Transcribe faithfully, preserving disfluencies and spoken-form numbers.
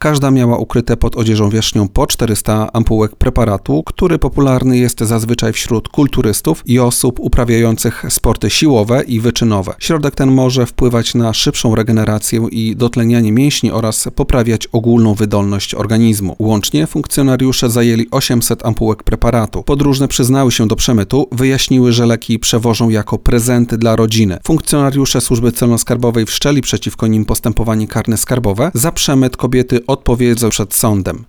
Każda miała ukryte pod odzieżą wierzchnią po czterysta ampułek preparatu, który popularny jest zazwyczaj wśród kulturystów i osób uprawiających sporty siłowe i wyczynowe. Środek ten może wpływać na szybszą regenerację i dotlenianie mięśni oraz poprawiać ogólną wydolność organizmu. Łącznie funkcjonariusze zajęli osiemset ampułek preparatu. Podróżne przyznały się do przemytu, wyjaśniły, że leki przewożą jako prezenty dla rodziny. Funkcjonariusze Służby Celno-Skarbowej wszczęli przeciwko nim postępowanie karne skarbowe. Za przemyt kobiety odpowiedzą przed sądem.